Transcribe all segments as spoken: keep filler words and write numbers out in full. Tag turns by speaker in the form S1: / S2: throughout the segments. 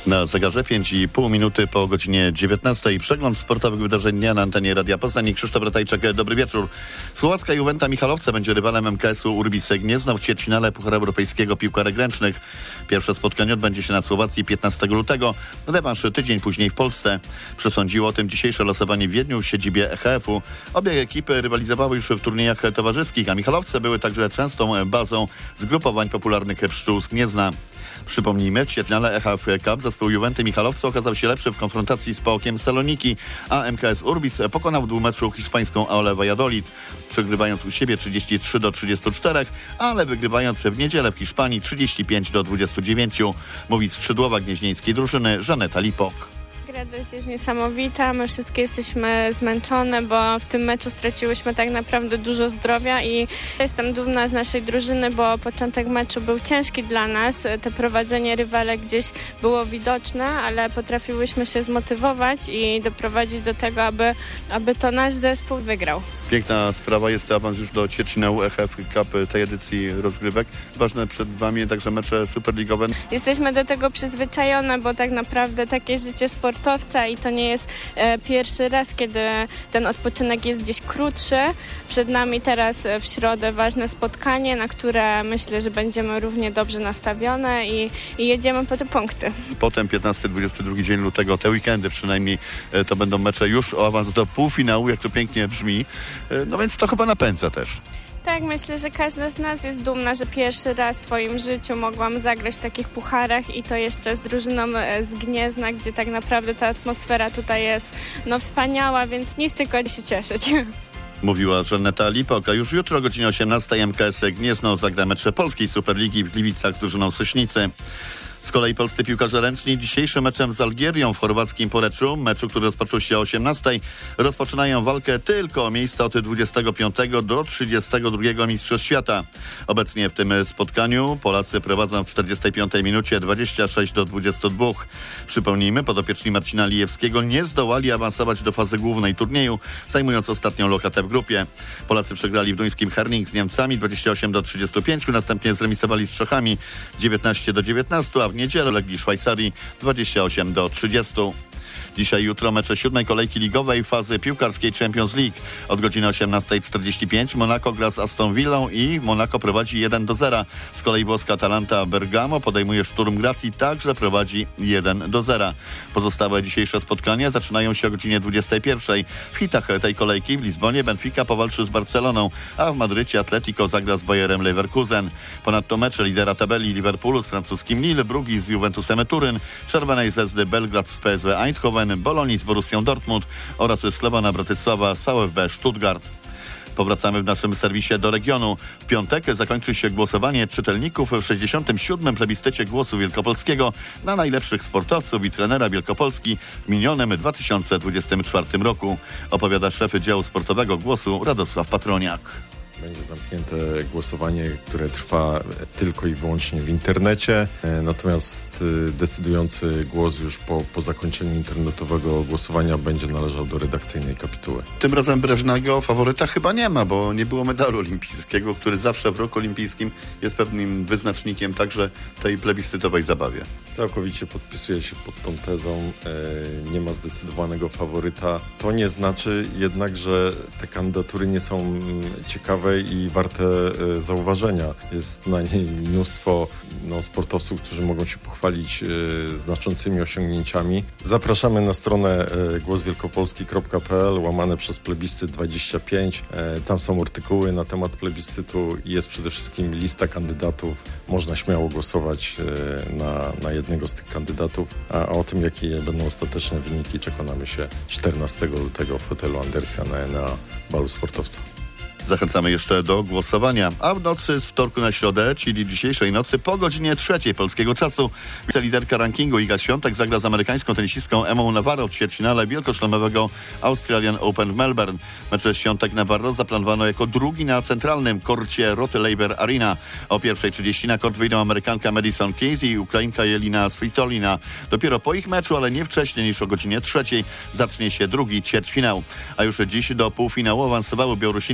S1: Na zegarze pięć i pół minuty po godzinie dziewiętnastej. Przegląd sportowych wydarzeń dnia na antenie Radia Poznań. Krzysztof Ratajczak, dobry wieczór. Słowacka Juventa Michalowce będzie rywalem M K S-u Urbis Gniezno w ćwierćfinale Pucharu Europejskiego Piłkarek Ręcznych. Pierwsze spotkanie odbędzie się na Słowacji piętnastego lutego. Rewanż tydzień później w Polsce. Przesądziło o tym dzisiejsze losowanie w Wiedniu w siedzibie E H F-u. Obie ekipy rywalizowały już w turniejach towarzyskich, a Michalowce były także częstą bazą zgrupowań popularnych pszczół z Gniezna. Przypomnijmy, w ćwierćfinale E H F Cup zespół Juventy Michalowce okazał się lepszy w konfrontacji z Paokiem Saloniki, a M K S Urbis pokonał w dwumeczu hiszpańską Aole Valladolid, przegrywając u siebie trzydzieści trzy do trzydziestu czterech, ale wygrywając w niedzielę w Hiszpanii trzydzieści pięć do dwudziestu dziewięciu, mówi skrzydłowa gnieźnieńskiej drużyny Żaneta Lipok.
S2: Radość jest niesamowita, my wszystkie jesteśmy zmęczone, bo w tym meczu straciłyśmy tak naprawdę dużo zdrowia i jestem dumna z naszej drużyny, bo początek meczu był ciężki dla nas, te prowadzenie rywalek gdzieś było widoczne, ale potrafiłyśmy się zmotywować i doprowadzić do tego, aby, aby to nasz zespół wygrał.
S1: Piękna sprawa jest awans już do ćwierćfinału E H F Cup tej edycji rozgrywek. Ważne przed wami także mecze superligowe.
S2: Jesteśmy do tego przyzwyczajone, bo tak naprawdę takie życie sportowca i to nie jest e, pierwszy raz, kiedy ten odpoczynek jest gdzieś krótszy. Przed nami teraz w środę ważne spotkanie, na które myślę, że będziemy równie dobrze nastawione i, i jedziemy po te punkty.
S1: Potem piętnasty dwudziesty drugi dzień lutego, te weekendy przynajmniej, e, to będą mecze już o awans do półfinału, jak to pięknie brzmi. No więc to chyba napędza też.
S2: Tak, myślę, że każda z nas jest dumna, że pierwszy raz w swoim życiu mogłam zagrać w takich pucharach i to jeszcze z drużyną z Gniezna, gdzie tak naprawdę ta atmosfera tutaj jest no wspaniała, więc nic tylko się cieszyć.
S1: Mówiła Żaneta Lipok, a już jutro o godzinie osiemnastej M K S Gniezno zagra mecze Polskiej Superligi w Gliwicach z drużyną Sośnicy. Z kolei polscy piłkarze ręczni dzisiejszym meczem z Algierią w chorwackim Poreču, meczu, który rozpoczął się o osiemnastej, rozpoczynają walkę tylko o miejsca od dwudziestego piątego do trzydziestego drugiego Mistrzostw Świata. Obecnie w tym spotkaniu Polacy prowadzą w czterdziestej piątej minucie dwadzieścia sześć do dwudziestu dwóch. Przypomnijmy, podopieczni Marcina Lijewskiego nie zdołali awansować do fazy głównej turnieju, zajmując ostatnią lokatę w grupie. Polacy przegrali w duńskim Herning z Niemcami dwadzieścia osiem do trzydziestu pięciu, następnie zremisowali z Czechami dziewiętnaście do dziewiętnastu, a w niedzielę legli Szwajcarii dwadzieścia osiem do trzydziestu. Dzisiaj jutro mecze siódmej kolejki ligowej fazy piłkarskiej Champions League. Od godziny osiemnastej czterdzieści pięć Monaco gra z Aston Villą i Monaco prowadzi jeden do zera. Z kolei włoska Atalanta Bergamo podejmuje Szturm Gracji, także prowadzi jeden do zera. Pozostałe dzisiejsze spotkania zaczynają się o godzinie dwudziestej pierwszej. W hitach tej kolejki w Lizbonie Benfica powalczy z Barceloną, a w Madrycie Atletico zagra z Bayerem Leverkusen. Ponadto mecze lidera tabeli Liverpoolu z francuskim Lille, Brugge z Juventusem Turyn, Czerwonej Zvezdy Belgrad z P S V Eindhoven, Bolonii z Borussią Dortmund oraz Slowana Bratysława z V F B Stuttgart. Powracamy w naszym serwisie do regionu. W piątek zakończy się głosowanie czytelników w sześćdziesiątym siódmym plebiscycie Głosu Wielkopolskiego na najlepszych sportowców i trenera Wielkopolski w minionym dwa tysiące dwudziestym czwartym roku. Opowiada szef działu sportowego Głosu Radosław Patroniak.
S3: Będzie zamknięte głosowanie, które trwa tylko i wyłącznie w internecie, natomiast decydujący głos już po, po zakończeniu internetowego głosowania będzie należał do redakcyjnej kapituły.
S1: Tym razem Breżnego faworyta chyba nie ma, bo nie było medalu olimpijskiego, który zawsze w roku olimpijskim jest pewnym wyznacznikiem także tej plebiscytowej zabawie.
S3: Całkowicie podpisuję się pod tą tezą. Nie ma zdecydowanego faworyta. To nie znaczy jednak, że te kandydatury nie są ciekawe i warte e, zauważenia. Jest na niej mnóstwo no, sportowców, którzy mogą się pochwalić e, znaczącymi osiągnięciami. Zapraszamy na stronę e, głoswielkopolski kropka p l łamane przez plebiscyt dwadzieścia pięć. E, tam są artykuły na temat plebiscytu i jest przede wszystkim lista kandydatów. Można śmiało głosować e, na, na jednego z tych kandydatów, a o tym, jakie będą ostateczne wyniki, przekonamy się czternastego lutego w hotelu Andersia na N A balu sportowca.
S1: Zachęcamy jeszcze do głosowania. A w nocy z wtorku na środę, czyli dzisiejszej nocy, po godzinie trzeciej polskiego czasu, wiceliderka rankingu Iga Świątek zagra z amerykańską tenisistką Emmą Navarro w ćwierćfinale wielkoszlemowego Australian Open w Melbourne. Mecze Świątek-Navarro zaplanowano jako drugi na centralnym korcie Roty Labour Arena. O pierwszej trzydzieści na kort wyjdą Amerykanka Madison Keys i Ukrainka Jelina Svitolina. Dopiero po ich meczu, ale nie wcześniej niż o godzinie trzeciej, zacznie się drugi ćwierćfinał. A już dziś do półfinału awansowały Białorusinka Aryna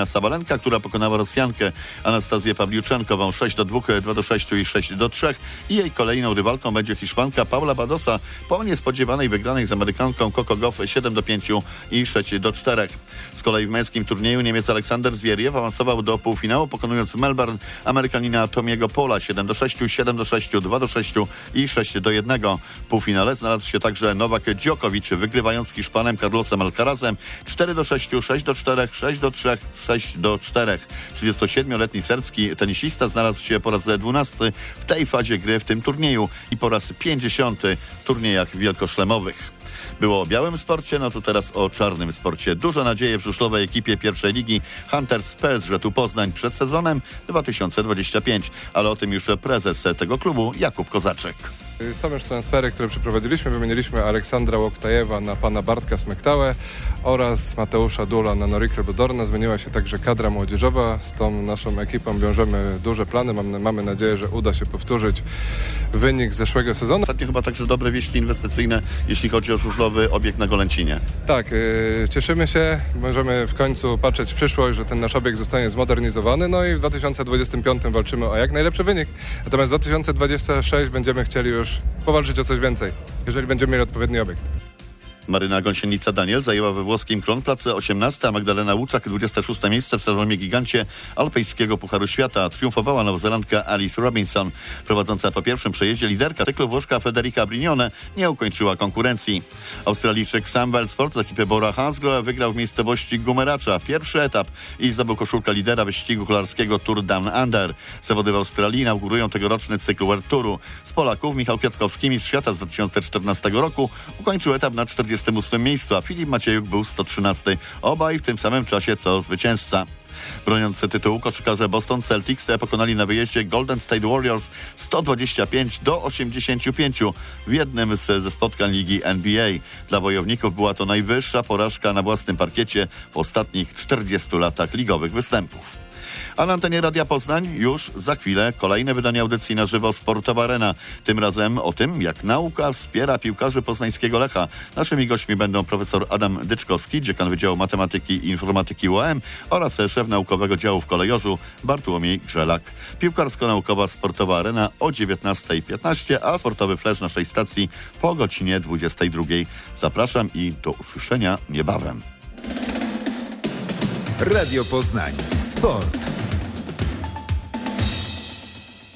S1: Sabalenka, która pokonała Rosjankę Anastazję Pawliuchenkową sześć do dwóch, dwa do sześciu i sześć do trzech. I jej kolejną rywalką będzie Hiszpanka Paula Badosa po niespodziewanej wygranej z Amerykanką Coco Gauff siedem do pięciu i sześć do czterech. Z kolei w męskim turnieju Niemiec Aleksander Zwieriew awansował do półfinału, pokonując w Melbourne Amerykanina Tomiego Pola siedem do sześciu, siedem do sześciu, dwa do sześciu i sześć do jednego. W półfinale znalazł się także Nowak Djokovic, wygrywając z Hiszpanem Carlosem Alcarazem cztery do sześciu, sześć do czterech, sześć do trzech, sześć do czterech. trzydziestosiedmioletni serbski tenisista znalazł się po raz dwunasty w tej fazie gry w tym turnieju i po raz pięćdziesiąty w turniejach wielkoszlemowych. Było o białym sporcie, no to teraz o czarnym sporcie. Dużo nadzieje w żużlowej ekipie pierwszej ligi Hunters P S Ż Poznań przed sezonem dwa tysiące dwudziestym piątym, ale o tym już prezes tego klubu Jakub Kozaczek.
S4: Są już transfery, które przeprowadziliśmy. Wymieniliśmy Aleksandra Łoktajewa na pana Bartka Smektałę oraz Mateusza Dula na Norikre Bodorna. Zmieniła się także kadra młodzieżowa. Z tą naszą ekipą wiążemy duże plany. Mamy, mamy nadzieję, że uda się powtórzyć wynik z zeszłego sezonu.
S1: Ostatnio chyba także dobre wieści inwestycyjne, jeśli chodzi o żużlowy obiekt na Golęcinie.
S4: Tak, yy, cieszymy się. Możemy w końcu patrzeć w przyszłość, że ten nasz obiekt zostanie zmodernizowany. No i w dwa tysiące dwudziestym piątym walczymy o jak najlepszy wynik. Natomiast w dwa tysiące dwudziestym szóstym będziemy chcieli już powalczyć o coś więcej, jeżeli będziemy mieli odpowiedni obiekt.
S1: Maryna Gąsienica-Daniel zajęła we włoskim Kronplatz osiemnaste, a Magdalena Łuczak dwudzieste szóste miejsce w slalomie gigancie alpejskiego Pucharu Świata. Triumfowała nowozelandka Alice Robinson. Prowadząca po pierwszym przejeździe liderka cyklu Włoszka Federica Brignone nie ukończyła konkurencji. Australijczyk Sam Welsford z ekipy Bora Hansgrohe wygrał w miejscowości Gumeracza pierwszy etap i zdobył koszulkę lidera wyścigu kolarskiego Tour Down Under. Zawody w Australii inaugurują tegoroczny cykl World Touru. Z Polaków Michał Kwiatkowski, mistrz świata z dwa tysiące czternastego roku, ukończył etap na czterdziestym ósmym miejscu, a Filip Maciejuk był sto trzynasty. Obaj w tym samym czasie co zwycięzca. Broniący tytułu koszykarze Boston Celtics pokonali na wyjeździe Golden State Warriors sto dwadzieścia pięć do osiemdziesięciu pięciu w jednym z, ze spotkań ligi N B A. Dla wojowników była to najwyższa porażka na własnym parkiecie w ostatnich czterdziestu latach ligowych występów. A na antenie Radia Poznań już za chwilę kolejne wydanie audycji na żywo Sportowa Arena. Tym razem o tym, jak nauka wspiera piłkarzy poznańskiego Lecha. Naszymi gośćmi będą profesor Adam Dyczkowski, dziekan Wydziału Matematyki i Informatyki U A M oraz szef naukowego działu w Kolejorzu Bartłomiej Grzelak. Piłkarsko-naukowa Sportowa Arena o dziewiętnasta piętnaście, a sportowy flash naszej stacji po godzinie dwudziestej drugiej. Zapraszam i do usłyszenia niebawem.
S5: Radio Poznań. Sport.